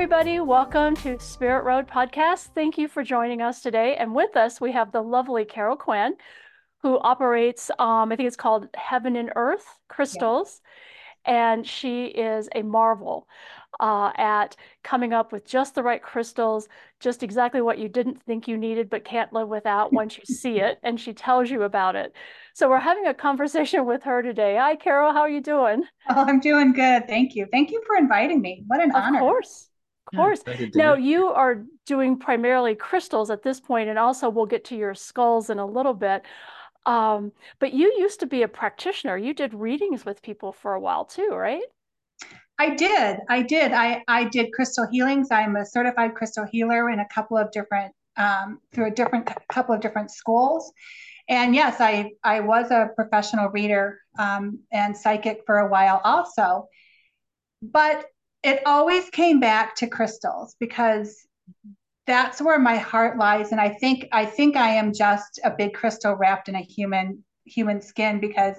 everybody. Welcome to Spirit Road Podcast. Thank you for joining us today. And with us, we have the lovely Carol Quinn, who operates, I think it's called Heaven and Earth Yeah. Crystals. And she is a marvel at coming up with just the right crystals, just exactly what you didn't think you needed but can't live without once you see it. And she tells you about it. So we're having a conversation with her today. Hi, Carol. How are you doing? Oh, I'm doing good. Thank you. Thank you for inviting me. What an Of honor. course. Of Yeah, course. excited Now, to. you are doing primarily crystals at this point, and also we'll get to your skulls in a little bit. But you used to be a practitioner. You did readings with people for a while too, right? I did. I did crystal healings. I'm a certified crystal healer in a couple of different through a different couple of different schools. And yes, I was a professional reader and psychic for a while also. But it always came back to crystals because that's where my heart lies. And I think I am just a big crystal wrapped in a human skin because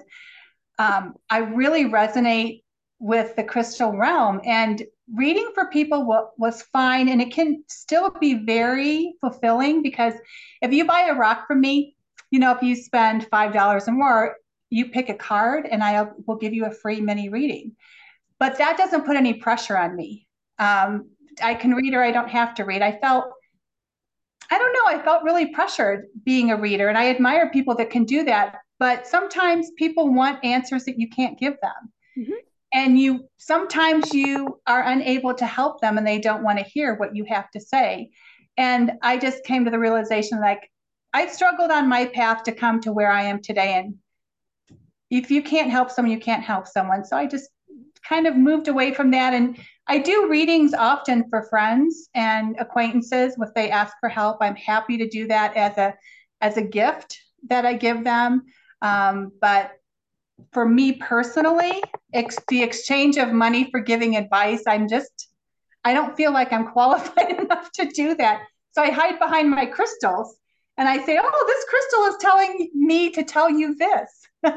I really resonate with the crystal realm. And reading for people was fine. And it can still be very fulfilling because if you buy a rock from me, if you spend $5 or more, you pick a card and I will give you a free mini reading. But that doesn't put any pressure on me. I can read or I don't have to read. I don't know, I felt really pressured being a reader, and I admire people that can do that. But sometimes people want answers that you can't give them. Mhm. And sometimes you are unable to help them and they don't want to hear what you have to say. And I just came to the realization like I struggled on my path to come to where I am today. And if you can't help someone, you can't help someone. So I just kind of moved away from that. And I do readings often for friends and acquaintances. If they ask for help, I'm happy to do that as a gift that I give them. But for me personally, the exchange of money for giving advice, I don't feel like I'm qualified enough to do that. So I hide behind my crystals and I say, oh, this crystal is telling me to tell you this.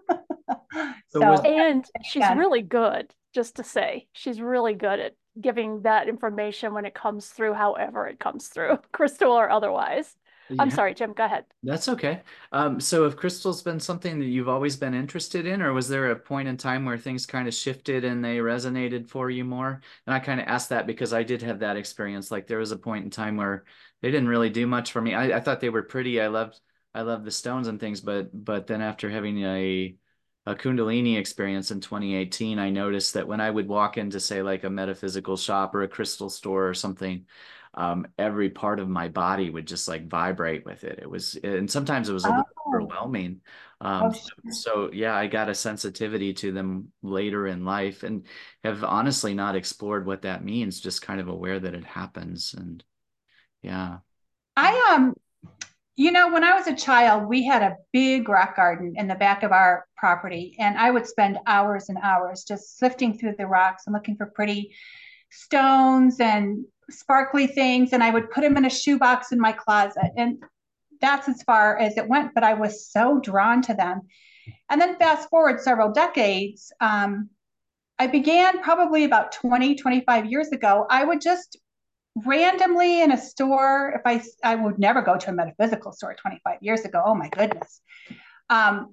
So So, was And she's yeah. really good, just to say. She's really good at giving that information when it comes through, however it comes through, crystal or otherwise. I'm yeah, sorry, Jim, go ahead. that's okay. So have crystals been something that you've always been interested in, or was there a point in time where things kind of shifted and they resonated for you more? And I kind of asked that because I did have that experience. Like there was a point in time where they didn't really do much for me. I thought they were pretty. I loved the stones and things, but then after having a Kundalini experience in 2018, I noticed that when I would walk into, say, like a metaphysical shop or a crystal store or something, every part of my body would just like vibrate with it. And sometimes it was a little Oh, overwhelming. oh, So, sure. so yeah, I got a sensitivity to them later in life and have honestly not explored what that means, just kind of aware that it happens. And yeah. I when I was a child, we had a big rock garden in the back of our property, and I would spend hours and hours just sifting through the rocks and looking for pretty stones and sparkly things, and I would put them in a shoebox in my closet. And that's as far as it went, but I was so drawn to them. And then fast forward several decades, I began probably about 20, 25 years ago. I would just randomly in a store, if I would never go to a metaphysical store 25 years ago. Oh my goodness. Um,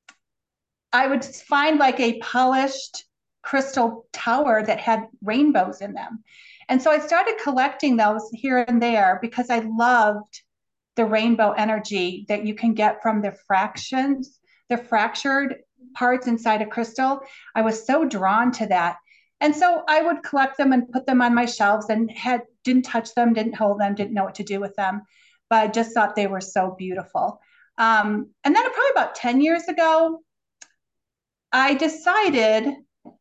I would find like a polished crystal tower that had rainbows in them. And so I started collecting those here and there because I loved the rainbow energy that you can get from the fractions, the fractured parts inside a crystal. I was so drawn to that. And so I would collect them and put them on my shelves and didn't touch them, didn't hold them, didn't know what to do with them, but I just thought they were so beautiful. And then probably about 10 years ago, I decided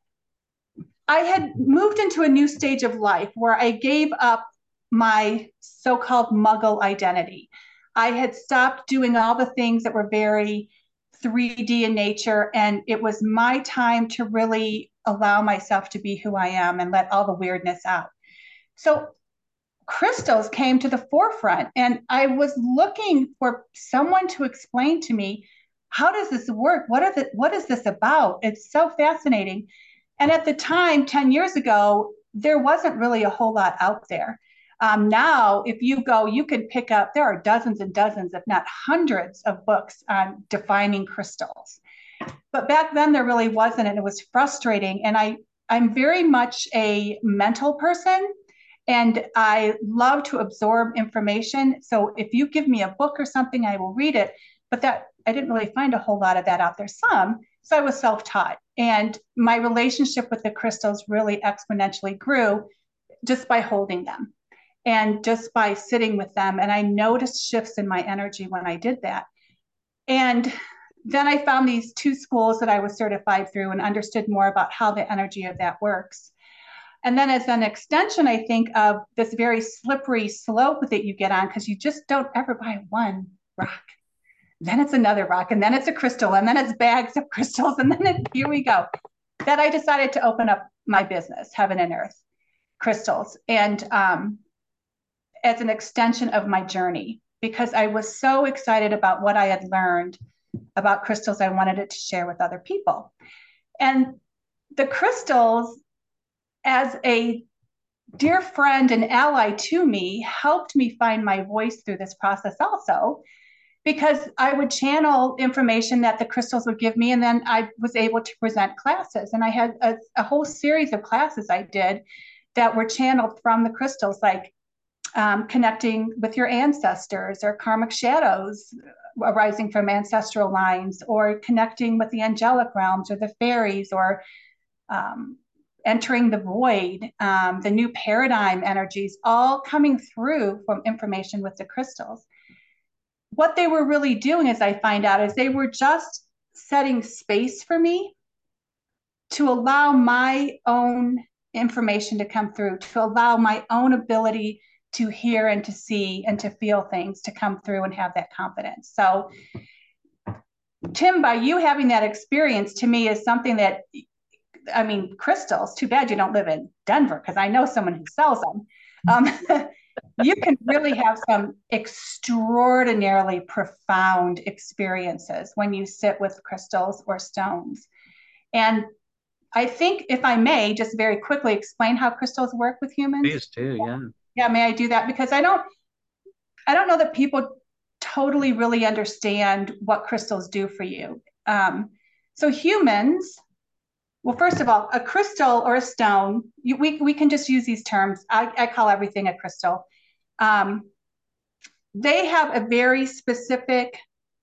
I had moved into a new stage of life where I gave up my so called muggle identity. I had stopped doing all the things that were very 3D in nature, and it was my time to really allow myself to be who I am and let all the weirdness out. So, crystals came to the forefront, and I was looking for someone to explain to me how does this work? What is this about? It's so fascinating. And at the time, 10 years ago, there wasn't really a whole lot out there. Now, if you go, you can pick up, there are dozens and dozens, if not hundreds of books on defining crystals. But back then there really wasn't, and it was frustrating. And I'm very much a mental person, and I love to absorb information. So if you give me a book or something, I will read it. But that I didn't really find a whole lot of that out there. So I was self-taught, and my relationship with the crystals really exponentially grew just by holding them and just by sitting with them. And I noticed shifts in my energy when I did that. And then I found these 2 schools that I was certified through and understood more about how the energy of that works. And then as an extension, I think, of this very slippery slope that you get on, because you just don't ever buy one rock. Then it's another rock, and then it's a crystal, and then it's bags of crystals, and then here we go. That I decided to open up my business, Heaven and Earth Crystals, and as an extension of my journey, because I was so excited about what I had learned about crystals. I wanted it to share with other people. And the crystals, as a dear friend and ally to me, helped me find my voice through this process also, because I would channel information that the crystals would give me, and then I was able to present classes. And I had a whole series of classes I did that were channeled from the crystals, like connecting with your ancestors or karmic shadows arising from ancestral lines, or connecting with the angelic realms or the fairies, or entering the void, the new paradigm energies, all coming through from information with the crystals. What they were really doing, as I find out, is they were just setting space for me to allow my own information to come through, to allow my own ability to hear and to see and to feel things to come through and have that confidence. So, Tim, by you having that experience, to me, is something that, I mean, crystals, too bad you don't live in Denver, because I know someone who sells them. You can really have some extraordinarily profound experiences when you sit with crystals or stones. And I think, if I may, just very quickly explain how crystals work with humans. Please do, yeah. Yeah, may I do that? Because I don't know that people totally really understand what crystals do for you. So humans, well, first of all, a crystal or a stone, we can just use these terms. I call everything a crystal. They have a very specific,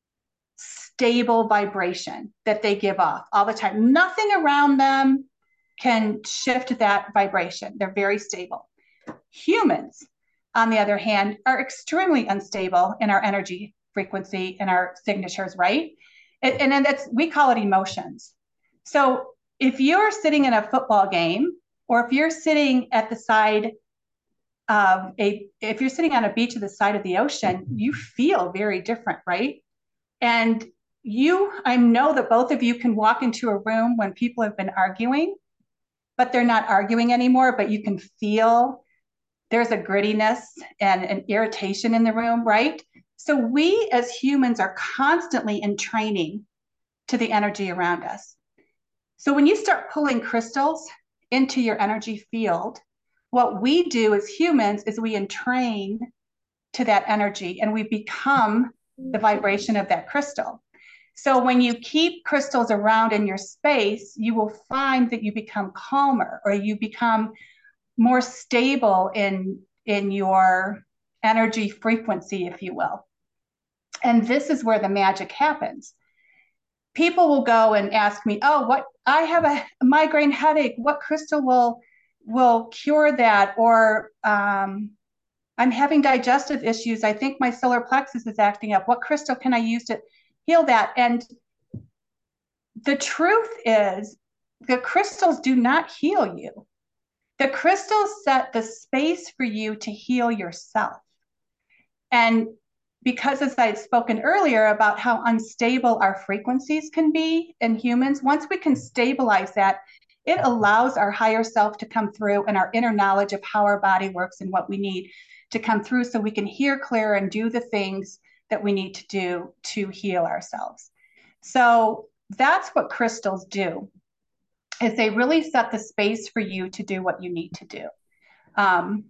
stable vibration that they give off all the time. Nothing around them can shift that vibration. They're very stable. Humans, on the other hand, are extremely unstable in our energy frequency and our signatures, right? And then we call it emotions. So if you're sitting in a football game, or if you're sitting at the side of if you're sitting on a beach at the side of the ocean, you feel very different, right? And I know that both of you can walk into a room when people have been arguing, but they're not arguing anymore, but you can feel there's a grittiness and an irritation in the room, right? So we as humans are constantly in training to the energy around us. So when you start pulling crystals into your energy field, what we do as humans is we entrain to that energy, and we become the vibration of that crystal. So when you keep crystals around in your space, you will find that you become calmer, or you become more stable in your energy frequency, if you will. And this is where the magic happens. People will go and ask me, oh, I have a migraine headache. What crystal will cure that? Or I'm having digestive issues. I think my solar plexus is acting up. What crystal can I use to heal that? And the truth is, the crystals do not heal you. The crystals set the space for you to heal yourself. And because, as I had spoken earlier about how unstable our frequencies can be in humans, once we can stabilize that, it allows our higher self to come through, and our inner knowledge of how our body works and what we need to come through, so we can hear clear and do the things that we need to do to heal ourselves. So that's what crystals do. is they really set the space for you to do what you need to do. Um,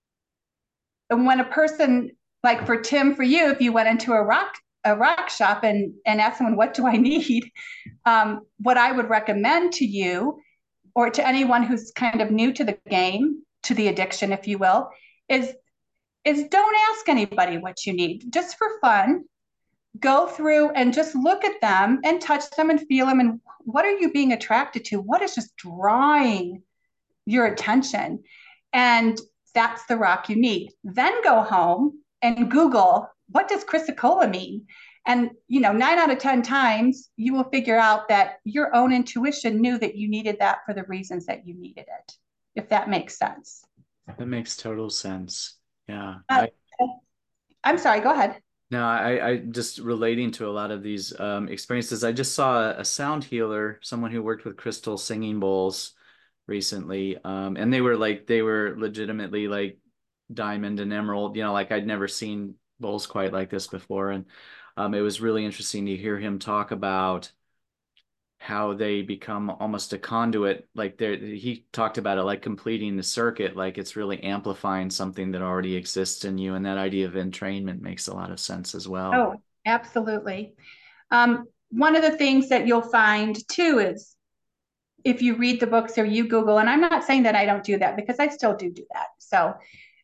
and when a person, like for Tim, for you, if you went into a rock shop and asked someone, what do I need? What I would recommend to you or to anyone who's kind of new to the game, to the addiction, if you will, is don't ask anybody what you need. Just for fun, go through and just look at them and touch them and feel them. And what are you being attracted to? What is just drawing your attention? And that's the rock you need. Then go home and Google, what does chrysocolla mean? And 9 out of 10 times you will figure out that your own intuition knew that you needed that for the reasons that you needed it, if that makes sense. That makes total sense. Yeah. Uh, I'm sorry, go ahead. No, I just relating to a lot of these experiences. I just saw a sound healer, someone who worked with crystal singing bowls recently. And they were legitimately like diamond and emerald, like I'd never seen bowls quite like this before. And it was really interesting to hear him talk about how they become almost a conduit. Like he talked about it like completing the circuit, like it's really amplifying something that already exists in you. And that idea of entrainment makes a lot of sense as well. Oh, absolutely. One of the things that you'll find too is if you read the books or you Google, and I'm not saying that I don't do that because I still do that. So,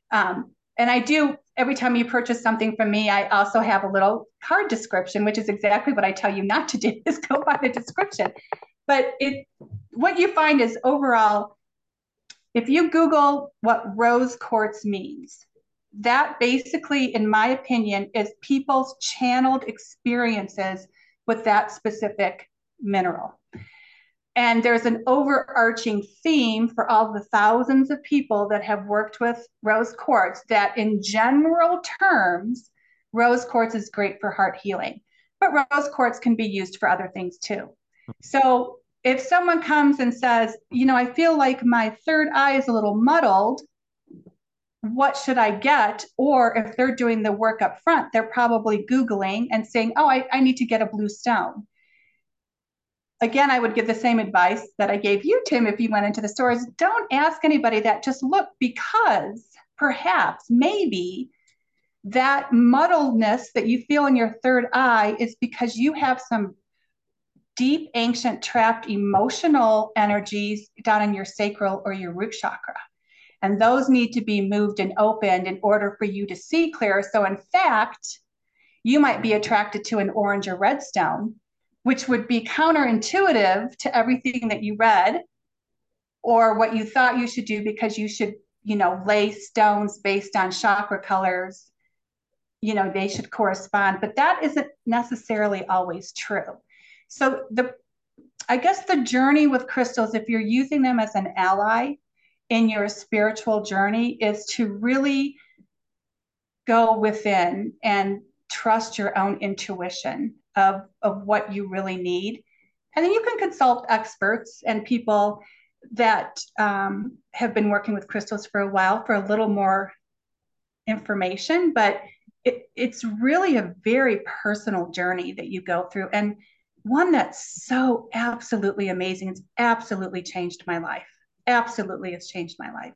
and I do, every time you purchase something from me, I also have a little card description, which is exactly what I tell you not to do, is go by the description. But what you find is overall, if you Google what rose quartz means, that basically, in my opinion, is people's channeled experiences with that specific mineral. And there's an overarching theme for all the thousands of people that have worked with rose quartz that, in general terms, rose quartz is great for heart healing. But rose quartz can be used for other things too. So if someone comes and says, I feel like my third eye is a little muddled, what should I get? Or if they're doing the work up front, they're probably Googling and saying, oh, I need to get a blue stone. Again, I would give the same advice that I gave you, Tim, if you went into the stores. Don't ask anybody that. Just look, because perhaps, maybe that muddledness that you feel in your third eye is because you have some deep, ancient, trapped emotional energies down in your sacral or your root chakra. And those need to be moved and opened in order for you to see clear. So, in fact, you might be attracted to an orange or red stone, which would be counterintuitive to everything that you read or what you thought you should do, because you should, lay stones based on chakra colors. They should correspond, but that isn't necessarily always true. So I guess the journey with crystals, if you're using them as an ally in your spiritual journey, is to really go within and trust your own intuition of what you really need. And then you can consult experts and people that have been working with crystals for a while for a little more information. But it's really a very personal journey that you go through, and one that's so absolutely amazing. It's absolutely changed my life. Absolutely, it's changed my life.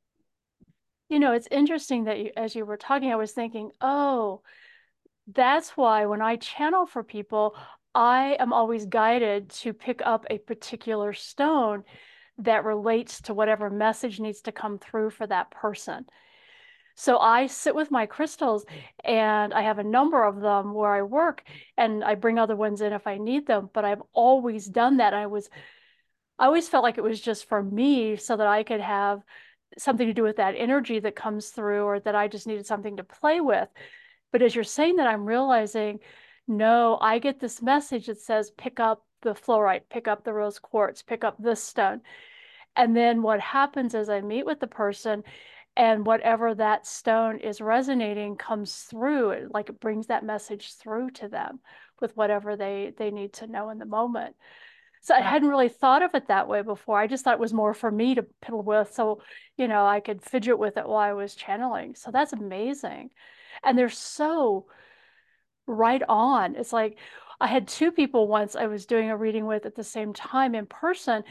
It's interesting that as you were talking, I was thinking, oh, that's why when I channel for people, I am always guided to pick up a particular stone that relates to whatever message needs to come through for that person. So I sit with my crystals, and I have a number of them where I work, and I bring other ones in if I need them, but I've always done that. I always felt like it was just for me so that I could have something to do with that energy that comes through, or that I just needed something to play with. But as you're saying that, I'm realizing, no, I get this message that says, pick up the fluorite, pick up the rose quartz, pick up this stone. And then what happens is I meet with the person, and whatever that stone is resonating comes through, like it brings that message through to them with whatever they need to know in the moment. So I hadn't really thought of it that way before. I just thought it was more for me to piddle with, so I could fidget with it while I was channeling. So that's amazing. And they're so right on. It's like I had two people once I was doing a reading with at the same time in person,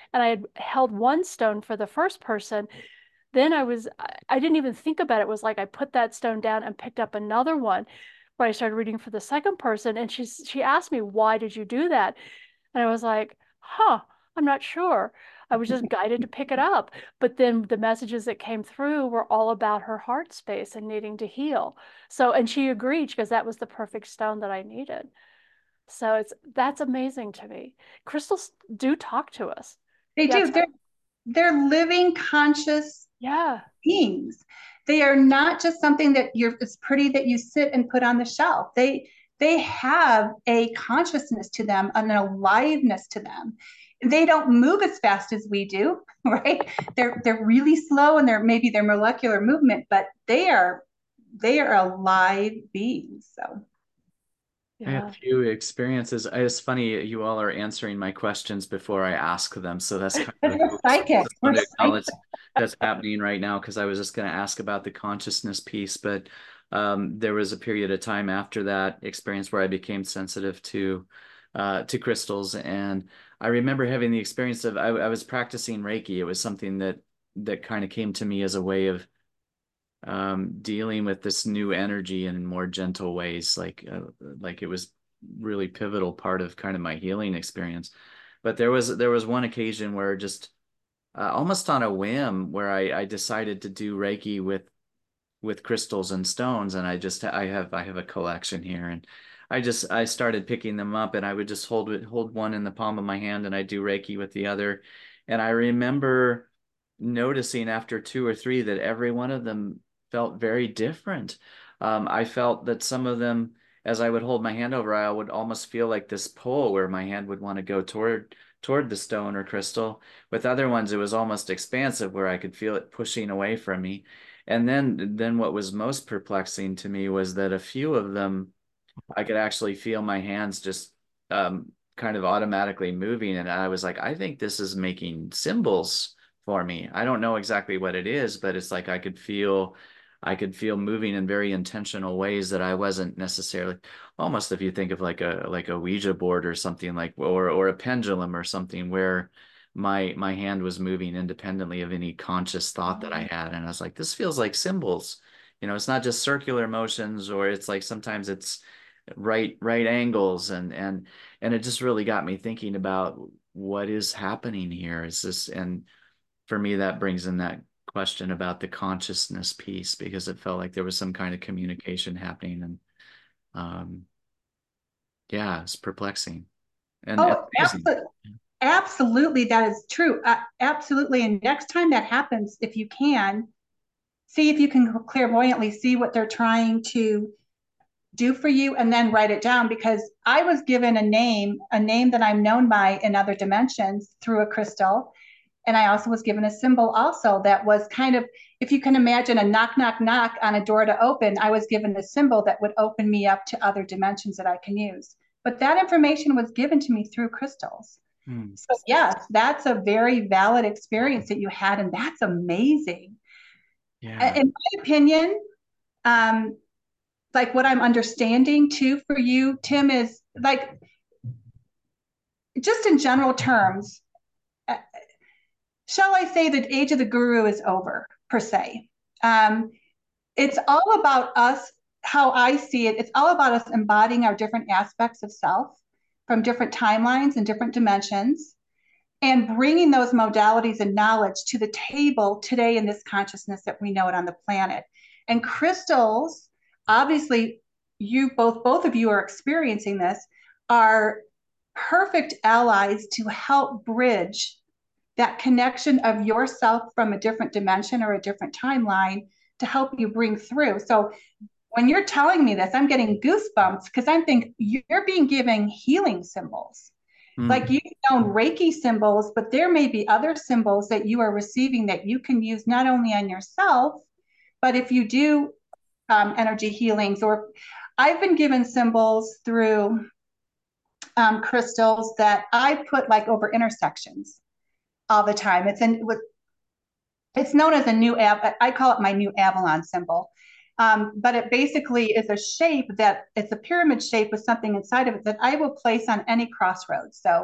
And I had held one stone for the first person. Then I didn't even think about it. It was like I put that stone down and picked up another one when I started reading for the second person. And she asked me, why did you do that? And I was like, huh, I'm not sure. I was just guided to pick it up. But then the messages that came through were all about her heart space and needing to heal. So, and she agreed because that was the perfect stone that I needed. So that's amazing to me. Crystals do talk to us. They Yeah, do. They're living conscious yeah. beings. They are not just something that it's pretty that you sit and put on the shelf. They have a consciousness to them, an aliveness to them. They don't move as fast as we do, right? They're really slow and they're maybe their molecular movement, but they are alive beings. So I have Yeah. a few experiences. It's funny you all are answering my questions before I ask them, so that's kind of we're psychic. just We're want to psychic. acknowledge that's happening right now because I was just going to ask about the consciousness piece, but there was a period of time after that experience where I became sensitive to crystals, and I remember having the experience of I was practicing Reiki. It was something that kind of came to me as a way of dealing with this new energy in more gentle ways, like it was really pivotal part of kind of my healing experience. But there was one occasion where just almost on a whim where I decided to do Reiki with crystals and stones, and I have a collection here, and I started picking them up, and I would just hold one in the palm of my hand, and I do Reiki with the other, and I remember noticing after two or three that every one of them felt very different. I felt that some of them, as I would hold my hand over, I would almost feel like this pull where my hand would want to go toward the stone or crystal. With other ones, it was almost expansive where I could feel it pushing away from me. And then what was most perplexing to me was that a few of them I could actually feel my hands just kind of automatically moving. And I was like, I think this is making symbols for me. I don't know exactly what it is, but it's like I could feel moving in very intentional ways that I wasn't necessarily almost if you think of like a Ouija board or something like or a pendulum or something where my hand was moving independently of any conscious thought that I had. And I was like, this feels like symbols. It's not just circular motions, or it's like sometimes it's right angles, and it just really got me thinking about what is happening here. Is this, and for me that brings in that question about the consciousness piece because it felt like there was some kind of communication happening, and um yeah, it's perplexing and Oh, amazing. absolutely, that is true. Absolutely. And next time that happens, if you can, see if you can clairvoyantly see what they're trying to do for you and then write it down, because I was given a name that I'm known by in other dimensions through a crystal. And I also was given a symbol also that was kind of, if you can imagine a knock, knock, knock on a door to open, I was given a symbol that would open me up to other dimensions that I can use. But that information was given to me through crystals. Hmm. So yes, that's a very valid experience that you had, and that's amazing. Yeah. In my opinion, um, like what I'm understanding too for you, Tim, is like just in general terms, uh, shall I say the age of the guru is over, per se. Um, it's all about us, how I see it, it's all about us embodying our different aspects of self from different timelines and different dimensions and bringing those modalities and knowledge to the table today in this consciousness that we know it on the planet. And crystals, obviously, you both of you are experiencing this, are perfect allies to help bridge that connection of yourself from a different dimension or a different timeline to help you bring through. So when you're telling me this, I'm getting goosebumps because I'm thinking you're being given healing symbols. Hmm. Like you've known Reiki symbols, but there may be other symbols that you are receiving that you can use not only on yourself, but if you do energy healings, or I've been given symbols through crystals that I put like over intersections all the time. It's known as a new I call it my new Avalon symbol. But it basically is a shape that it's a pyramid shape with something inside of it that I will place on any crossroads. So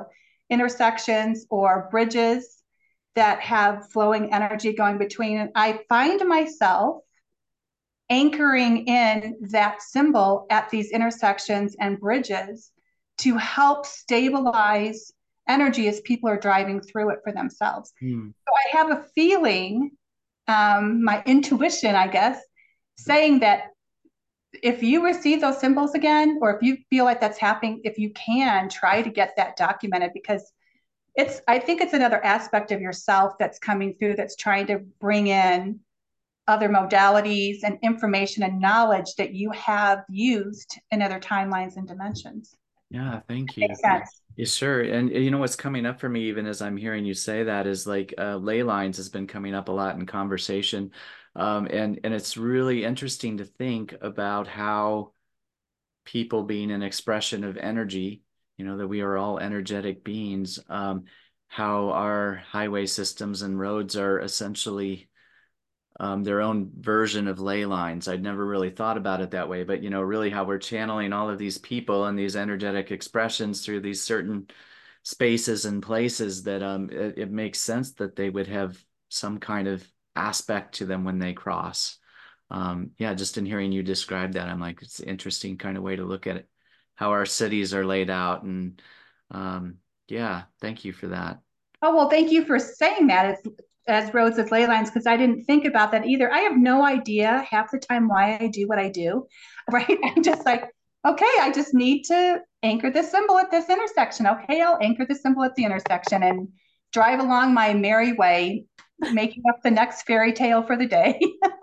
intersections or bridges that have flowing energy going between. And I find myself anchoring in that symbol at these intersections and bridges to help stabilize energy as people are driving through it for themselves. Hmm. So I have a feeling, my intuition, I guess, saying that if you receive those symbols again, or if you feel like that's happening, if you can try to get that documented, because I think it's another aspect of yourself that's coming through that's trying to bring in other modalities and information and knowledge that you have used in other timelines and dimensions. Yeah, thank you. Makes sense. Yeah, sure. And you know what's coming up for me, even as I'm hearing you say that, is like ley lines has been coming up a lot in conversation. And it's really interesting to think about how people being an expression of energy, you know, that we are all energetic beings, how our highway systems and roads are essentially their own version of ley lines. I'd never really thought about it that way, but you know, really how we're channeling all of these people and these energetic expressions through these certain spaces and places that it makes sense that they would have some kind of aspect to them when they cross. Yeah, just in hearing you describe that, I'm like, it's an interesting kind of way to look at it, how our cities are laid out. And yeah, thank you for that. Oh, well, thank you for saying that. It's as roads as ley lines, because I didn't think about that either. I have no idea half the time why I do what I do, right? I'm just like, okay, I just need to anchor this symbol at this intersection. Okay, I'll anchor the symbol at the intersection and drive along my merry way, making up the next fairy tale for the day.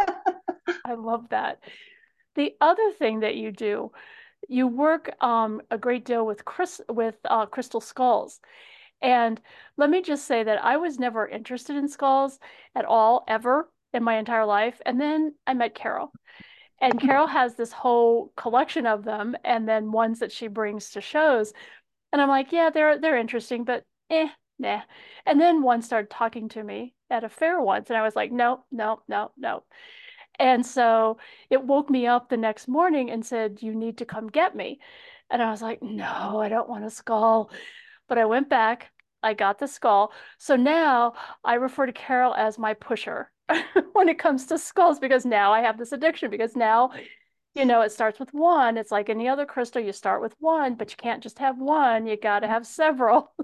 I love that. The other thing that you do, you work a great deal with crystal skulls. And let me just say that I was never interested in skulls at all, ever in my entire life. And then I met Carol. And Carol has this whole collection of them and then ones that she brings to shows. And I'm like, yeah, they're interesting, but nah. And then one started talking to me at a fair once, and I was like, no, no, no, no. And so it woke me up the next morning and said, you need to come get me. And I was like, no, I don't want a skull. But I went back, I got the skull. So now I refer to Carol as my pusher when it comes to skulls, because now I have this addiction, because now, it starts with one. It's like any other crystal, you start with one, but you can't just have one, you got to have several.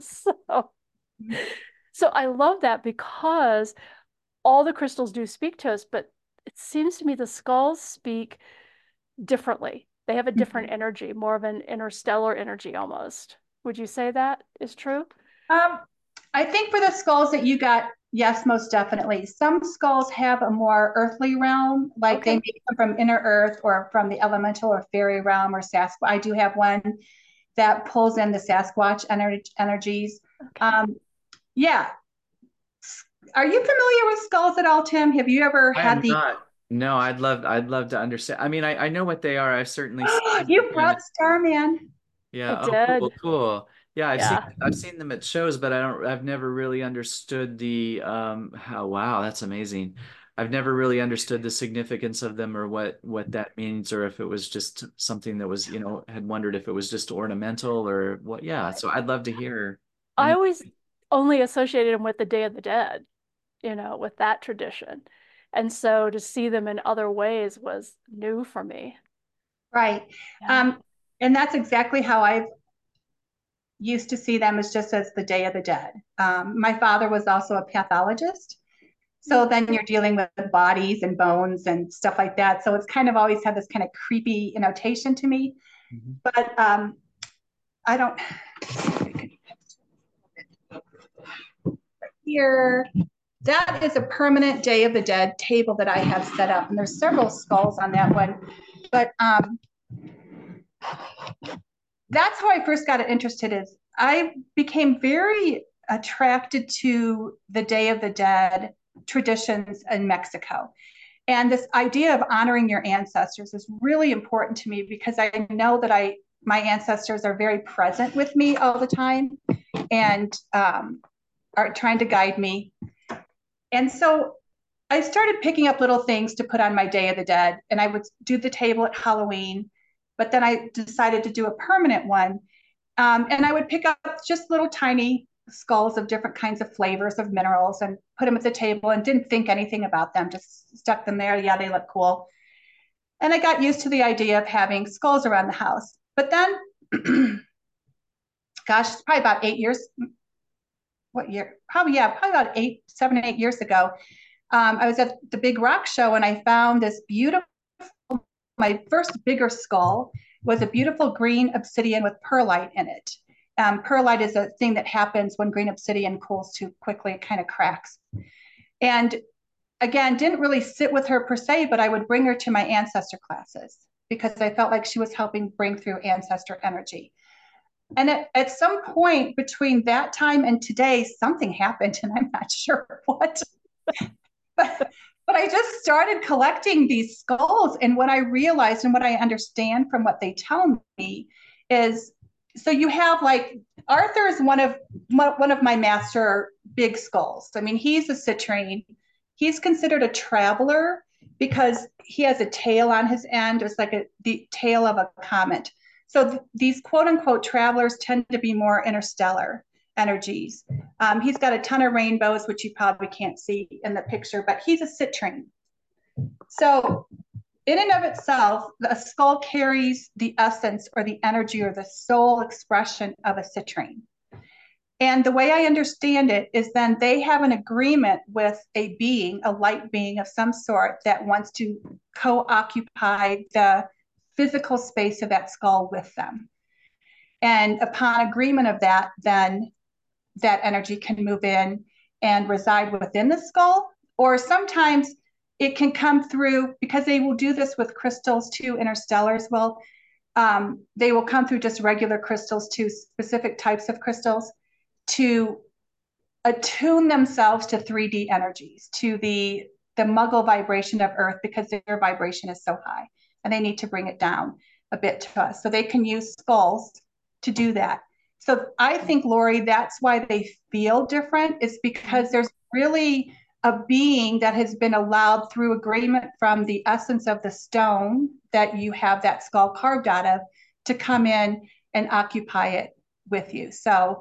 So I love that, because all the crystals do speak to us, but it seems to me the skulls speak differently. They have a different energy, more of an interstellar energy almost. Would you say that is true? Um, I think for the skulls that you got, yes, most definitely. Some skulls have a more earthly realm, like they Okay. may come from inner earth or from the elemental or fairy realm or Sasquatch. I do have one that pulls in the Sasquatch energies. Okay. Um, yeah. Are you familiar with skulls at all, Tim? Have you ever I had am the not. No, I'd love to understand. I mean, I know what they are. I've certainly seen them you in brought Starman? yeah. It Oh, cool, did. cool. Yeah, Yeah. I've seen them at shows, but I've never really understood the how wow, that's amazing. I've never really understood the significance of them or what that means, or if it was just something that was, had wondered if it was just ornamental or what. Yeah, so I'd love to hear I any. always only associated them with the Day of the Dead, with that tradition. And so to see them in other ways was new for me. Right. Yeah. Um, and that's exactly how I've used to see them, as just as the Day of the Dead. My father was also a pathologist. So Mm. then you're dealing with bodies and bones and stuff like that. So it's kind of always had this kind of creepy annotation to me. Mhm. But I don't here. That is a permanent Day of the Dead table that I have set up, and there's several skulls on that one. But that's how I first got interested. Is I became very attracted to the Day of the Dead traditions in Mexico. And this idea of honoring your ancestors is really important to me, because I know that my ancestors are very present with me all the time and are trying to guide me. And so I started picking up little things to put on my Day of the Dead, and I would do the table at Halloween, but then I decided to do a permanent one. And I would pick up just little tiny skulls of different kinds of flavors of minerals and put them at the table and didn't think anything about them, just stuck them there. Yeah, they look cool. And I got used to the idea of having skulls around the house. But then, gosh, it's probably about 8 years. What year? Probably, yeah, probably about 7, 8 years ago. I was at the big rock show and I found this beautiful, my first bigger skull was a beautiful green obsidian with perlite in it. Perlite is a thing that happens when green obsidian cools too quickly, it kind of cracks. And again, didn't really sit with her per se, but I would bring her to my ancestor classes because I felt like she was helping bring through ancestor energy. And at some point between that time and today, something happened, and I'm not sure what. But I just started collecting these skulls. And what I realized and what I understand from what they tell me is, so you have like Arthur is one of my master big skulls. I mean, he's a citrine. He's considered a traveler because he has a tail on his end. It's like the tail of a comet. So these quote unquote travelers tend to be more interstellar energies. He's got a ton of rainbows, which you probably can't see in the picture, but he's a citrine. So in and of itself, a skull carries the essence or the energy or the soul expression of a citrine. And the way I understand it is then they have an agreement with a being, a light being of some sort that wants to co-occupy the physical space of that skull with them. And upon agreement of that, then that energy can move in and reside within the skull. Or sometimes it can come through, because they will do this with crystals too, interstellars will. They will come through just regular crystals to specific types of crystals to attune themselves to 3D energies, to the muggle vibration of Earth, because their vibration is so high and they need to bring it down a bit to us. So they can use skulls to do that. So I think, Lori, that's why they feel different, is because there's really a being that has been allowed through agreement from the essence of the stone that you have that skull carved out of to come in and occupy it with you. So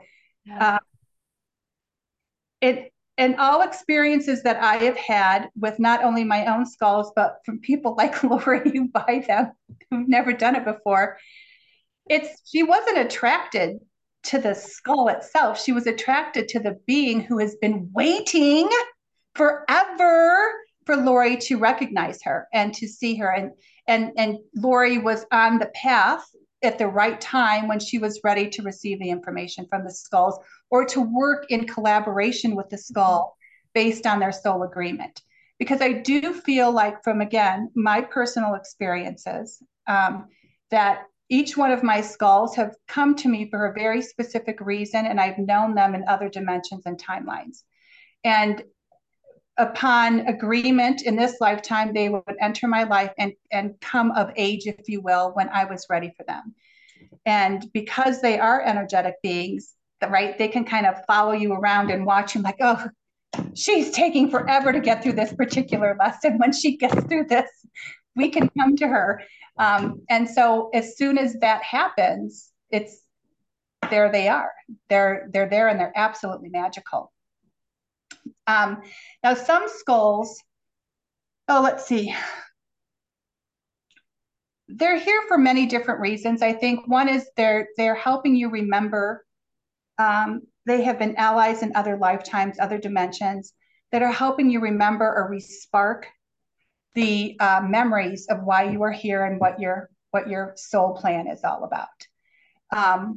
in all experiences that I have had with not only my own skulls, but from people like Lori who buy them, who've never done it before, she wasn't attracted to the skull itself. She was attracted to the being who has been waiting forever for Lori to recognize her and to see her. And Lori was on the path at the right time when she was ready to receive the information from the skulls or to work in collaboration with the skull based on their soul agreement. Because I do feel like, from, again, my personal experiences, that each one of my skulls have come to me for a very specific reason, and I've known them in other dimensions and timelines. And upon agreement in this lifetime, they would enter my life and come of age, if you will, when I was ready for them. And because they are energetic beings, right, they can kind of follow you around and watch you like, oh, she's taking forever to get through this particular lesson. When she gets through this, we can come to her. And so as soon as that happens, there they are. They're there and they're absolutely magical. Now some skulls, let's see. They're here for many different reasons. I think one is they're helping you remember. They have been allies in other lifetimes, other dimensions, that are helping you remember or respark the memories of why you are here and what your soul plan is all about.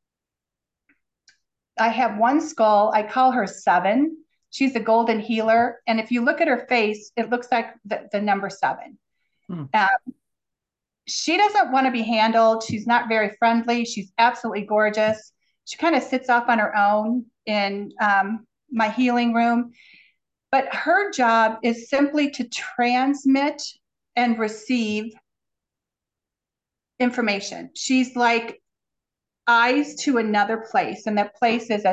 I have one skull, I call her 7. She's a golden healer. And if you look at her face, it looks like the number 7. She doesn't want to be handled. She's not very friendly. She's absolutely gorgeous. She kind of sits off on her own in my healing room. But her job is simply to transmit and receive information. She's like eyes to another place. And that place is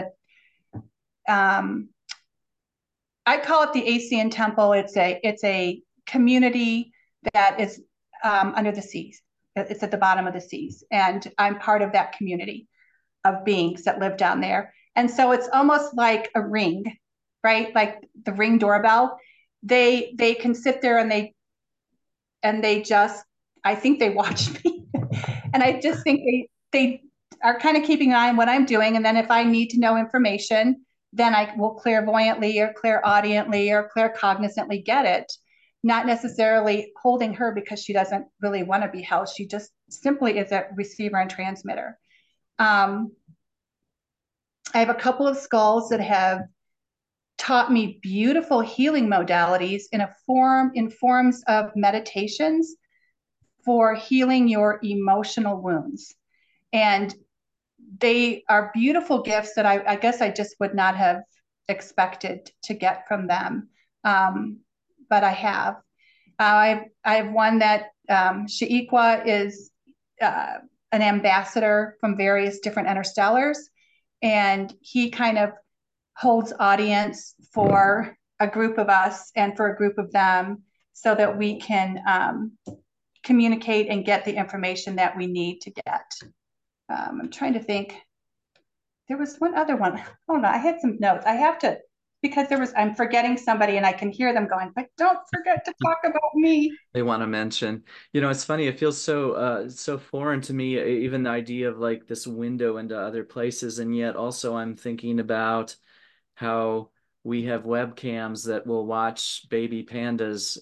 I call it the Asian Temple. It's a community that is under the seas. It's at the bottom of the seas. And I'm part of that community. of beings that live down there. And so it's almost like a ring, right? Like the Ring doorbell. They can sit there and they just, I think they watch me. And I just think they are kind of keeping an eye on what I'm doing. And then if I need to know information, then I will clairvoyantly or clairaudiently or claircognizantly get it. Not necessarily holding her because she doesn't really want to be held. She just simply is a receiver and transmitter. I have a couple of skulls that have taught me beautiful healing modalities in forms of meditations for healing your emotional wounds. And they are beautiful gifts that I guess I just would not have expected to get from them. But I have. I have one that Shaiqua is an ambassador from various different interstellars, and he kind of holds audience for a group of us and for a group of them so that we can communicate and get the information that we need to get. I'm trying to think. There was one other one. Oh no, I had some notes. I have to, because I'm forgetting somebody and I can hear them going, but don't forget to talk about me. They want to mention, it's funny. It feels so foreign to me, even the idea of like this window into other places. And yet also I'm thinking about how we have webcams that will watch baby pandas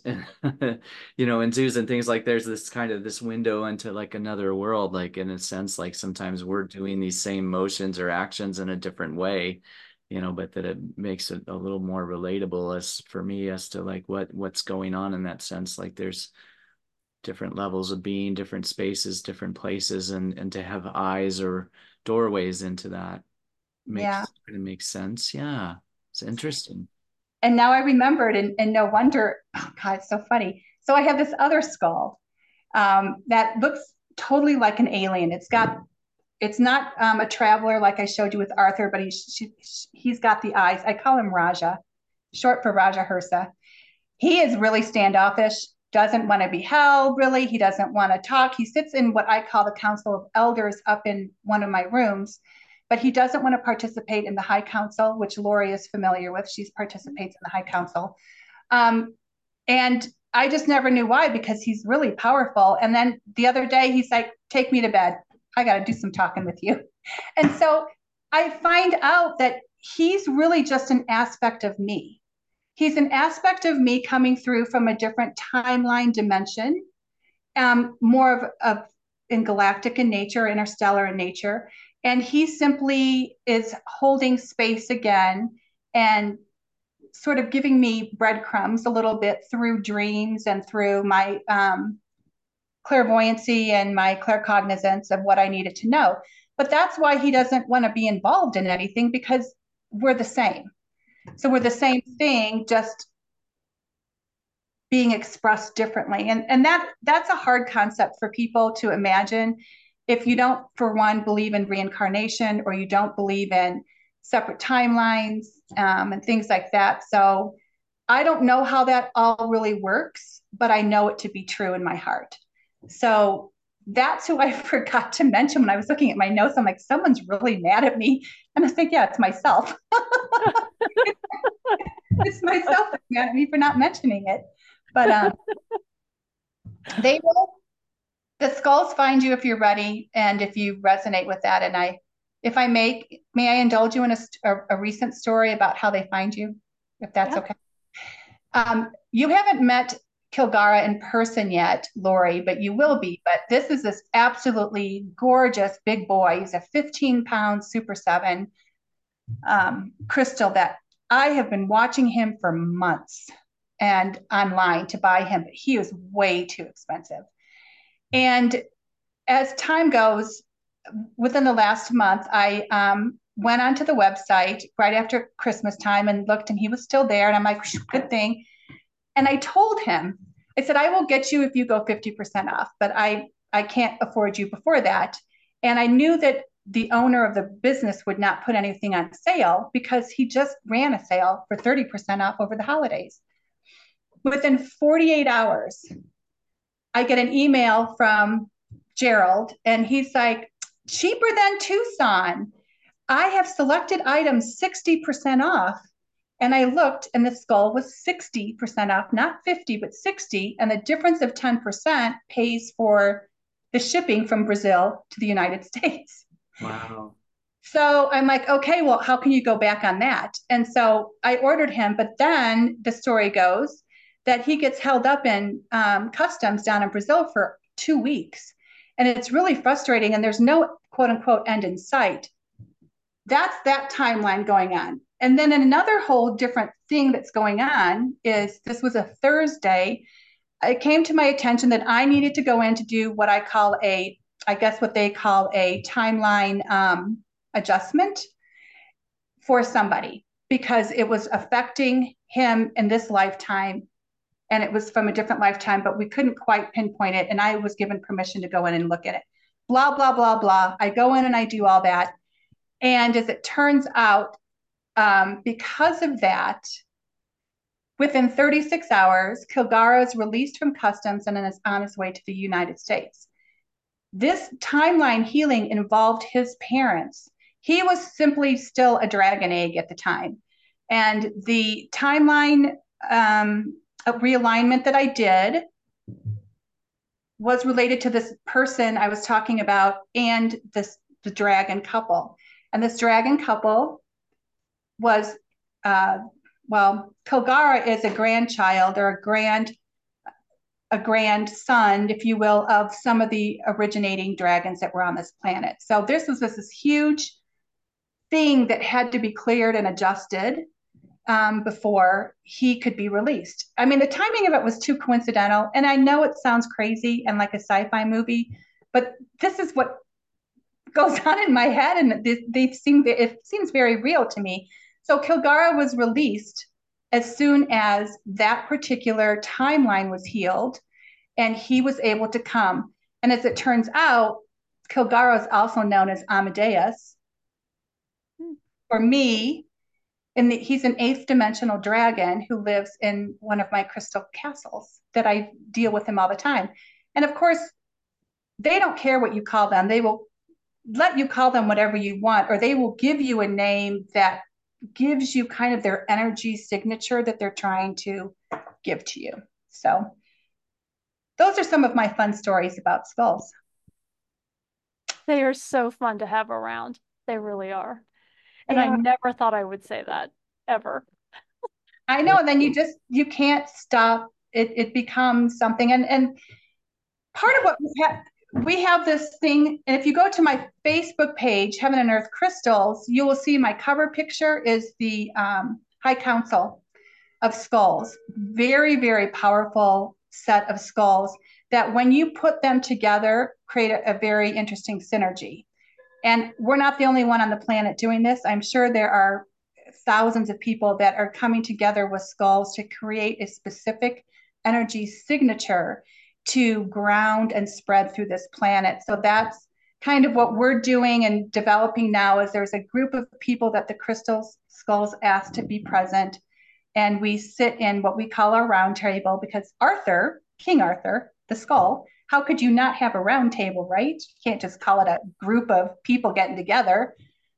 in zoos and things. Like there's this kind of this window into like another world, like in a sense, like sometimes we're doing these same motions or actions in a different way, but that it makes it a little more relatable as for me as to like what's going on in that sense. Like there's different levels of being, different spaces, different places, and to have eyes or doorways into that Yeah. makes sense. Yeah. It's interesting. And now I remembered, and no wonder, oh God, it's so funny. So I have this other skull that looks totally like an alien. It's not a traveler like I showed you with Arthur, but he's got the eyes. I call him Raja, short for Raja Hirsa. He is really standoffish, doesn't want to be held, really. He doesn't want to talk. He sits in what I call the Council of Elders up in one of my rooms, but he doesn't want to participate in the High Council, which Lori is familiar with. She participates in the High Council. And I just never knew why, because he's really powerful. And then the other day, he's like, take me to bed. I got to do some talking with you. And so I find out that he's really just an aspect of me. He's an aspect of me coming through from a different timeline dimension, more of in galactic in nature, interstellar in nature. And he simply is holding space again and sort of giving me breadcrumbs a little bit through dreams and through my clairvoyancy and my claircognizance of what I needed to know. But that's why he doesn't want to be involved in anything, because we're the same. So we're the same thing, just being expressed differently. And that's a hard concept for people to imagine if you don't, for one, believe in reincarnation, or you don't believe in separate timelines and things like that. So I don't know how that all really works, but I know it to be true in my heart. So that's who I forgot to mention when I was looking at my notes. I'm like, someone's really mad at me. And I think, yeah, it's myself. It's myself that's mad at me for not mentioning it. But they will, the skulls find you if you're ready and if you resonate with that. And if I may I indulge you in a recent story about how they find you, if that's okay? You haven't met Kilgara in person yet, Lori, but you will be. But this is this absolutely gorgeous big boy. He's a 15-pound Super 7 crystal that I have been watching him for months and online to buy him, but he was way too expensive. And as time goes, within the last month, I went onto the website right after Christmas time and looked, and he was still there. And I'm like, good thing. And I told him, I said, I will get you if you go 50% off, but I can't afford you before that. And I knew that the owner of the business would not put anything on sale because he just ran a sale for 30% off over the holidays. Within 48 hours, I get an email from Gerald, and he's like, cheaper than Tucson. I have selected items 60% off. And I looked and the skull was 60% off, not 50, but 60. And the difference of 10% pays for the shipping from Brazil to the United States. Wow. So I'm like, okay, well, how can you go back on that? And so I ordered him, but then the story goes that he gets held up in customs down in Brazil for 2 weeks. And it's really frustrating. And there's no quote unquote end in sight. That's that timeline going on. And then another whole different thing that's going on is this was a Thursday. It came to my attention that I needed to go in to do what I call I guess what they call a timeline adjustment for somebody because it was affecting him in this lifetime and it was from a different lifetime, but we couldn't quite pinpoint it. And I was given permission to go in and look at it. Blah, blah, blah, blah. I go in and I do all that. And as it turns out, because of that, within 36 hours, Kilgara is released from customs and is on his way to the United States. This timeline healing involved his parents. He was simply still a dragon egg at the time. And the timeline realignment that I did was related to this person I was talking about and the dragon couple. And this dragon couple was, Kilgara is a grandchild or a grandson, if you will, of some of the originating dragons that were on this planet. So this was this huge thing that had to be cleared and adjusted before he could be released. I mean, the timing of it was too coincidental. And I know it sounds crazy and like a sci-fi movie, but this is what goes on in my head. And it seems very real to me. So Kilgara was released as soon as that particular timeline was healed and he was able to come. And as it turns out, Kilgara is also known as Amadeus. For me, he's an eighth dimensional dragon who lives in one of my crystal castles that I deal with him all the time. And of course, they don't care what you call them. They will let you call them whatever you want, or they will give you a name that gives you kind of their energy signature that they're trying to give to you. So those are some of my fun stories about skulls. They are so fun to have around. They really are. And I Yeah. never thought I would say that ever. I know. And then you can't stop. It becomes something. And part of what we have this thing, and if you go to my Facebook page, Heaven and Earth Crystals, you will see my cover picture is the High Council of Skulls. Very, very powerful set of skulls that when you put them together, create a very interesting synergy. And we're not the only one on the planet doing this. I'm sure there are thousands of people that are coming together with skulls to create a specific energy signature to ground and spread through this planet. So that's kind of what we're doing and developing now is there's a group of people that the crystal skulls asked to be present. And we sit in what we call our round table because Arthur, King Arthur, the skull, how could you not have a round table, right? You can't just call it a group of people getting together.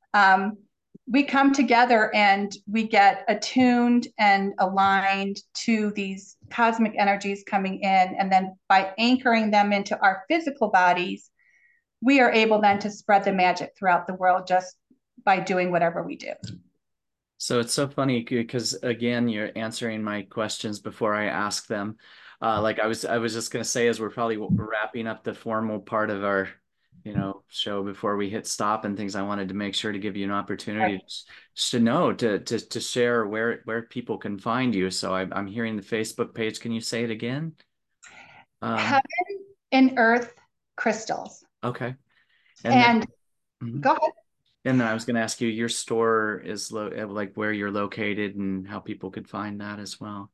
We come together and we get attuned and aligned to these cosmic energies coming in. And then by anchoring them into our physical bodies, we are able then to spread the magic throughout the world just by doing whatever we do. So it's so funny because again, you're answering my questions before I ask them. Like I was just gonna say, as we're probably wrapping up the formal part of our, show before we hit stop and things, I wanted to make sure to give you an opportunity just to know to share where people can find you. So I'm hearing the Facebook page. Can you say it again? Heaven and Earth Crystals. Okay. And go ahead. And then I was going to ask you, your store is like where you're located and how people could find that as well.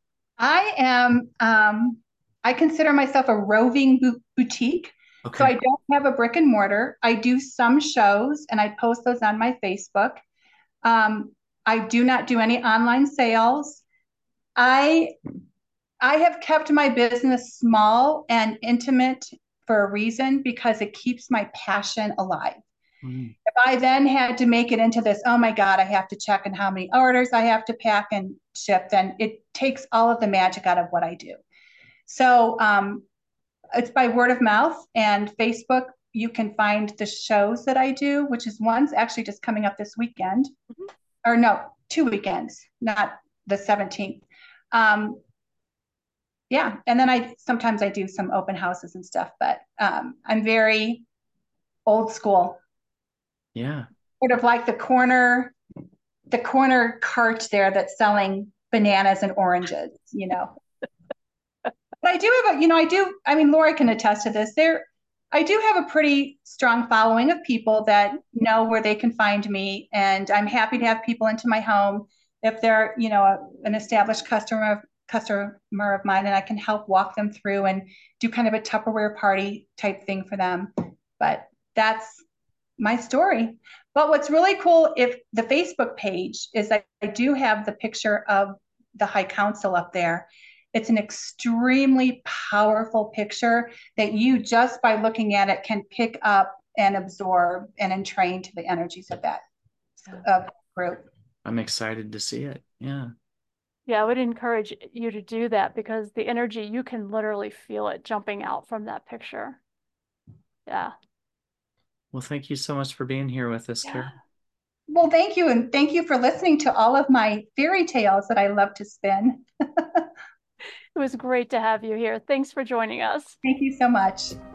I consider myself a roving boutique. Okay. So I don't have a brick and mortar. I do some shows and I post those on my Facebook. I do not do any online sales. I have kept my business small and intimate for a reason because it keeps my passion alive. Mm. If I then had to make it into this, oh my God, I have to check on how many orders I have to pack and ship, then it takes all of the magic out of what I do. So it's by word of mouth and Facebook. You can find the shows that I do, which is one's actually just coming up this weekend, Mhm. or no, 2 weekends, not the 17th. Yeah, and then I sometimes I do some open houses and stuff, but I'm very old school, Yeah. sort of like the corner cart there that's selling bananas and oranges, you know. But I do have a, you know, I mean, Laura can attest to this. I do have a pretty strong following of people that know where they can find me. And I'm happy to have people into my home if they're, you know, an established customer of mine, and I can help walk them through and do kind of a Tupperware party type thing for them. But that's my story. But what's really cool, if the Facebook page is that I do have the picture of the High Council up there. It's an extremely powerful picture that you just by looking at it can pick up and absorb and entrain to the energies of that group. I'm excited to see it. Yeah. Yeah, I would encourage you to do that because the energy, you can literally feel it jumping out from that picture. Yeah. Well, thank you so much for being here with us, Yeah. Carol. Well, thank you. And thank you for listening to all of my fairy tales that I love to spin. It was great to have you here. Thanks for joining us. Thank you so much.